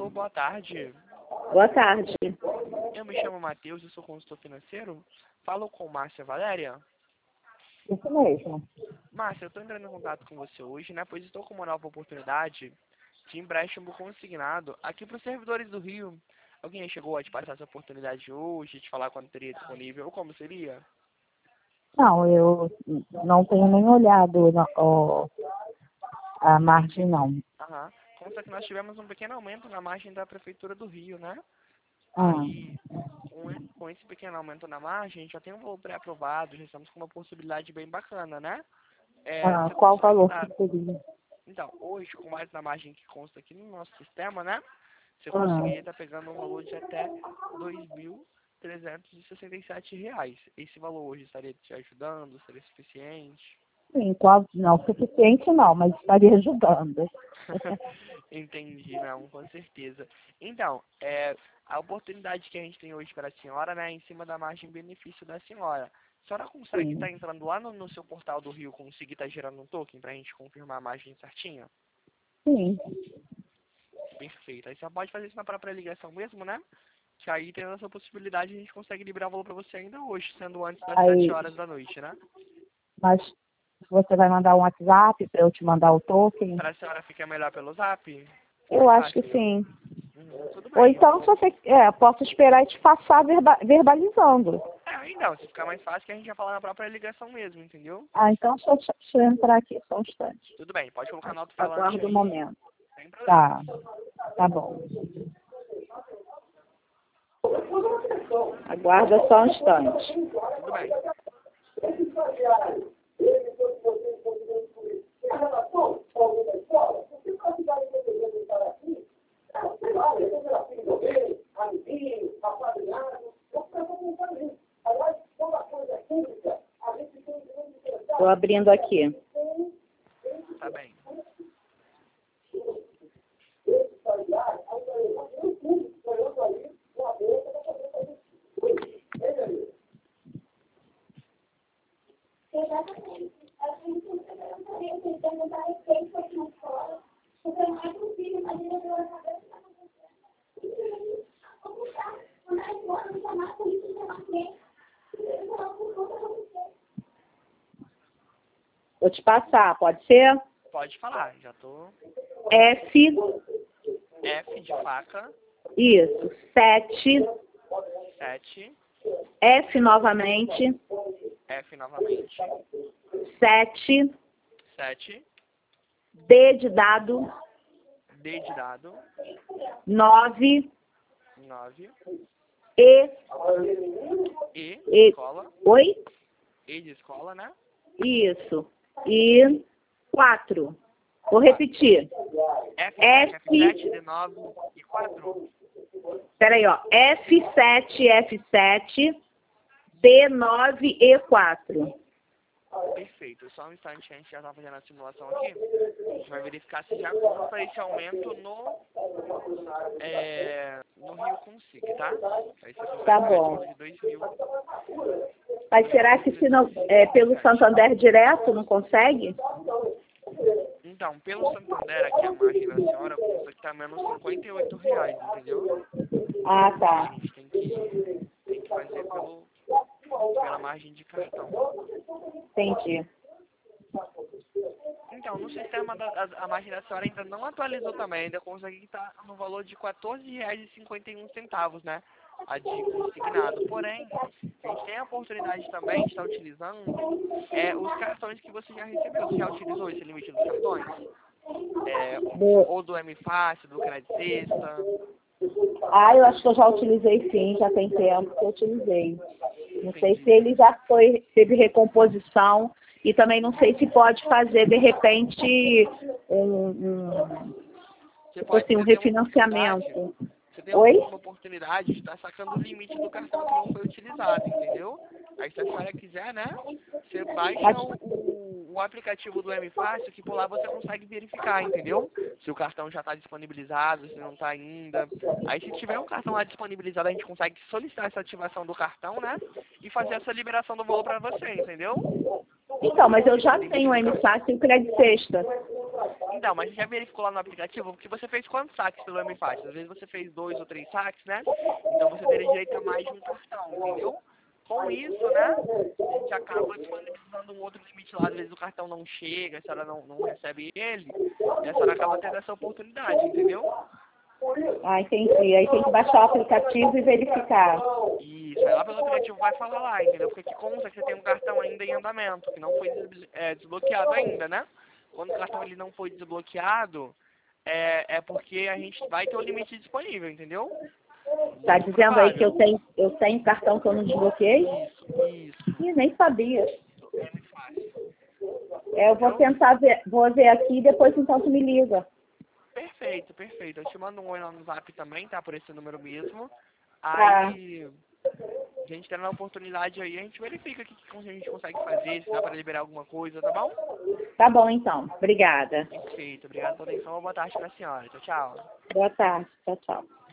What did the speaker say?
Alô, boa tarde. Boa tarde. Eu me chamo Matheus, eu sou consultor financeiro. Falo com Márcia Valéria. Isso mesmo. Márcia, eu estou entrando em contato com você hoje, né? Pois estou com uma nova oportunidade de empréstimo consignado aqui para os servidores do Rio. Alguém chegou a te passar essa oportunidade hoje, te falar quando teria disponível ou como seria? Não, eu não tenho nem olhado a margem, não. Aham. Consta que nós tivemos um pequeno aumento na margem da Prefeitura do Rio, né? Ah, Aí, com esse pequeno aumento na margem, a gente já tem um valor pré-aprovado, já estamos com uma possibilidade bem bacana, né? Você qual o consegue valor dar... que seria? Então, hoje, com mais na margem que consta aqui no nosso sistema, né? Você Ah, conseguiria estar pegando um valor de até R$ 2.367. Esse valor hoje estaria te ajudando? Seria suficiente? sim, não suficiente não, mas estaria ajudando. Entendi, não, com certeza. Então, a oportunidade que a gente tem hoje para a senhora, né, é em cima da margem benefício da senhora. A senhora consegue Sim, estar entrando lá no seu portal do Rio, conseguir estar gerando um token para a gente confirmar a margem certinha? sim. Perfeito. Aí você pode fazer isso na própria ligação mesmo, né? Que aí, tendo essa possibilidade, a gente consegue liberar o valor para você ainda hoje, sendo antes das 7 Aí, horas da noite, né? mas você vai mandar um WhatsApp para eu te mandar o token? Para a senhora ficar melhor pelo Zap? Eu Mais acho que fácil. sim. Tudo Ou bem, eu então, se vou... você posso esperar e te passar verbalizando. Então, se ficar mais fácil, que a gente já fala na própria ligação mesmo, entendeu? Então deixa eu entrar aqui só um instante. Tudo bem, pode colocar no alto-falante Aguardo um aí, momento. sem problema. Tá, tá bom. Aguarda só um instante. Tudo bem. Estou abrindo aqui. Tá bem. Vou te passar, pode ser? Pode falar, já tô... F, F de faca, isso, 7, 7, F novamente, F novamente, 7, 7, D de dado, D de dado, 9, 9, E, E de E, escola, oi? E de escola, né? Isso, e 4. Vou repetir. F7, F7, D9 e 4. Peraí, ó. F7, F7, D9 e 4. Perfeito. Só um instante, a gente já está fazendo a simulação aqui. A gente vai verificar se já conta esse aumento no Rio Consigo, tá? Aí você consegue Tá pagar em bom. torno de 2.000. Mas será que se não, pelo Santander direto não consegue? Então, pelo Santander, aqui a margem da senhora consta que está menos R$ 58, entendeu? Ah, Aí a tá. gente tem que fazer pela margem de cartão. Entendi. Então, no sistema, a margem da senhora ainda não atualizou também, ainda consegue estar no valor de R$ 14,51, né? A de consignado. Porém, a gente tem a oportunidade também de estar utilizando os cartões que você já recebeu. Você já utilizou esse limite dos cartões? Ou do M-Fácil, do Crédito Sexta? Eu acho que eu já utilizei sim, já tem tempo que eu utilizei. Não sei se Entendi. ele já teve recomposição e também não sei se pode fazer, de repente, Você tipo assim, um você tem uma oportunidade, refinanciamento. você tem Oi? uma oportunidade de estar sacando o limite do cartão que não foi utilizado, entendeu? Aí se a senhora quiser, né, você baixa Mas, o aplicativo do M-Fácil, que por lá você consegue verificar, entendeu? Se o cartão já está disponibilizado, se não está ainda. Aí se tiver um cartão lá disponibilizado, a gente consegue solicitar essa ativação do cartão, né, e fazer essa liberação do valor para você, entendeu? então, mas eu já Esse limite tenho o do cartão. M-Fácil e o Crédito Sexta. Então, mas você já verificou lá no aplicativo que você fez quantos saques pelo MFAT? Às vezes você fez 2 ou 3 saques, né? Então você teria direito a mais de um cartão, entendeu? Com isso, né, a gente acaba disponibilizando um outro limite lá, às vezes o cartão não chega, a senhora não recebe ele, e a senhora acaba tendo essa oportunidade, entendeu? Ah, entendi. Aí tem que baixar o aplicativo e verificar. Isso, aí lá pelo aplicativo vai falar lá, entendeu? Porque aqui consta que você tem um cartão ainda em andamento, que não foi desbloqueado ainda, né? Quando o cartão ele não foi desbloqueado, é porque a gente vai ter o limite disponível, entendeu? Tá Muito dizendo aí que provável. eu tenho cartão que eu não desbloqueei? Isso. Ih, nem sabia. É muito fácil. Eu vou Entendeu? tentar ver, vou ver aqui e depois então tu me liga. Perfeito, perfeito. Eu te mando um oi lá no Zap também, tá? Por esse número mesmo. Tá, Aí, a gente tendo a oportunidade aí, a gente verifica o que a gente consegue fazer, se dá pra liberar alguma coisa, tá bom? tá bom então. Obrigada. Perfeito. Obrigado pela atenção. Boa tarde pra senhora. Tchau, tchau. Boa tarde. Tchau, tchau.